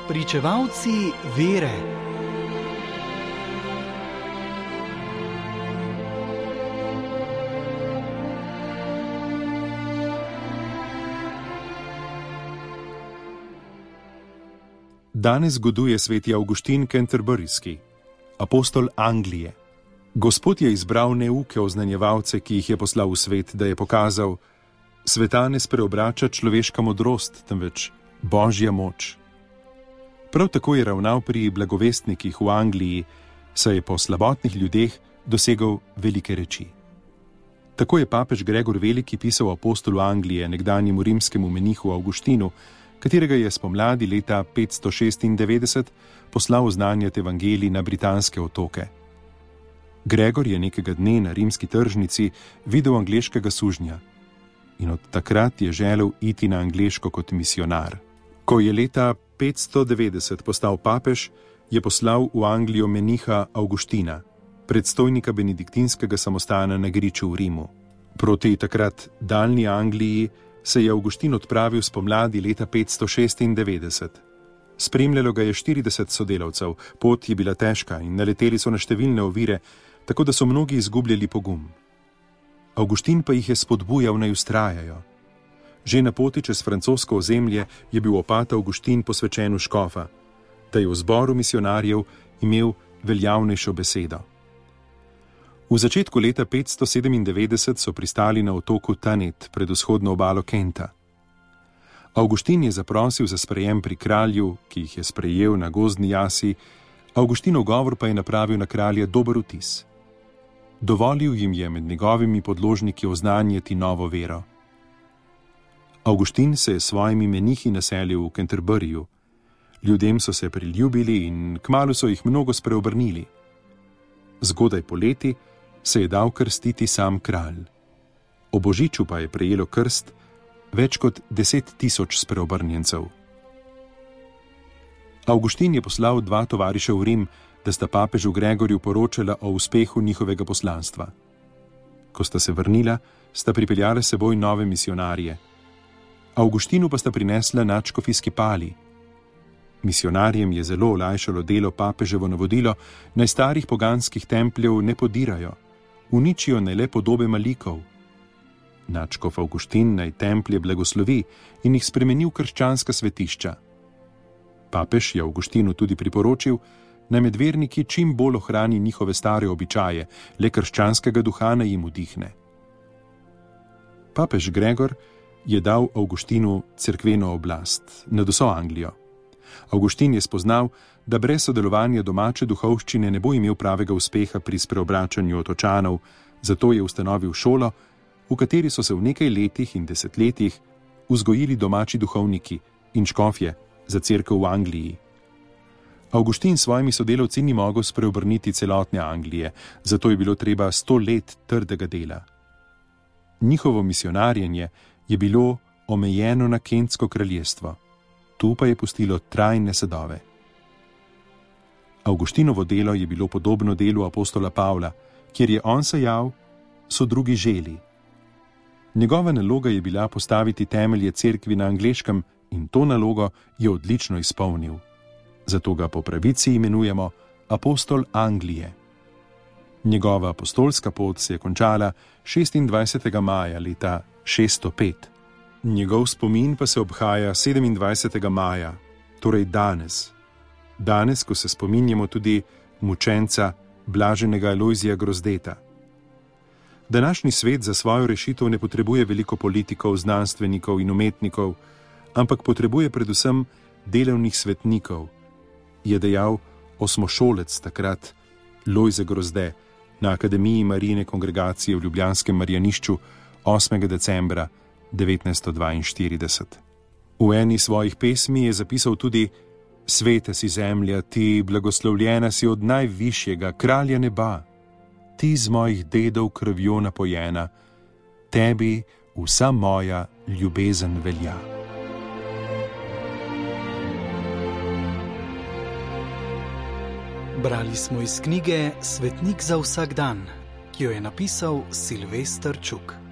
Pričevalci vere. Danes goduje sveti Avguštin Canterburyski, apostol Anglije. Gospod je izbral neuke oznanjevalce, ki jih je poslal v svet, da je pokazal: sveta ne spreobrača človeška modrost, temveč božja moč. Prav tako je ravnal pri blagovestnikih v Angliji, saj je po slabotnih ljudeh dosegel velike reči. Tako je papež Gregor Veliki pisal apostolu Anglije, nekdanjemu rimskemu menihu Avguštinu, katerega je spomladi leta 596 poslal oznanjati evangelij na britanske otoke. Gregor je nekega dne na rimski tržnici videl angleškega sužnja in od takrat je želel iti na angleško kot misionar. Ko je leta 590 postal papež, je poslal v Anglijo meniha Avguština, predstojnika benediktinskega samostana na griču v Rimu. Proti takrat daljni Angliji se je Avguštin odpravil spomladi leta 596. Spremljalo ga je 40 sodelavcev, pot je bila težka in naleteli so na številne ovire, tako da so mnogi izgubljali pogum. Avguštin pa jih je spodbujal, naj vztrajajo. Že na poti čez francosko ozemlje je bil opat Avguštin posvečen v škofa, da je v zboru misionarjev imel veljavnejšo besedo. V začetku leta 597 so pristali na otoku Thanet pred vzhodno obalo Kenta. Avguštin je zaprosil za sprejem pri kralju, ki jih je sprejel na gozdni jasi, Avguštinov govor pa je napravil na kralja dober vtis. Dovolil jim je med njegovimi podložniki oznanjati novo vero. Avguštin se je s svojimi menihi naselil v Canterburyju. Ljudem so se priljubili in kmalu so jih mnogo spreobrnili. Zgodaj poleti se je dal krstiti sam kralj. O božiču pa je prejelo krst več kot 10.000 spreobrnjencev. Avguštin je poslal 2 tovariša v Rim, da sta papežu Gregorju poročala o uspehu njihovega poslanstva. Ko sta se vrnila, sta pripeljala s seboj nove misionarje. Avguštinu pa sta prinesla nadškofijski pali. Misionarjem je zelo olajšalo delo papeževo navodilo, naj starih poganskih templjev ne podirajo, uničijo ne le podobe malikov. Nadškof Avguštin naj templje blagoslovi in jih spremeni v krščanska svetišča. Papež je Avguštinu tudi priporočil, naj med verniki čim bolj ohrani njihove stare običaje, le krščanskega duha naj jim vdihne. Papež Gregor je dal Avguštinu cerkveno oblast nad vso Anglijo. Avguštin je spoznal, da brez sodelovanja domače duhovščine ne bo imel pravega uspeha pri spreobračanju otočanov, zato je ustanovil šolo, v kateri so se v nekaj letih in desetletjih vzgojili domači duhovniki in škofje za cerkev v Angliji. Avguštin s svojimi sodelavci ni mogel spreobrniti celotne Anglije, zato je bilo treba 100 let trdega dela. Njihovo misionarjenje je bilo omejeno na Kentsko kraljestvo, tu pa je pustilo trajne sadove. Avguštinovo delo je bilo podobno delu apostola Pavla, kjer je on sejal, so drugi želi. Njegova naloga je bila postaviti temelje cerkvi na angleškem in to nalogo je odlično izpolnil. Zato ga po pravici imenujemo apostol Anglije. Njegova apostolska pot se je končala 26. maja leta 605. Njegov spomin pa se obhaja 27. maja, torej danes. Danes, ko se spominjamo tudi mučenca blaženega Alojzija Grozdeta. Današnji svet za svojo rešitev ne potrebuje veliko politikov, znanstvenikov in umetnikov, ampak potrebuje predvsem delovnih svetnikov, je dejal osmošolec takrat Lojze Grozde na Akademiji Marijine kongregacije v ljubljanskem Marjanišču 8. decembra 1942. V eni svojih pesmi je zapisal tudi: sveta si zemlja, ti blagoslovljena si od najvišjega kralja neba, ti z mojih dedov krvjo napojena, tebi vsa moja ljubezen velja. Brali smo iz knjige Svetnik za vsak dan, ki jo je napisal Silvester Čuk.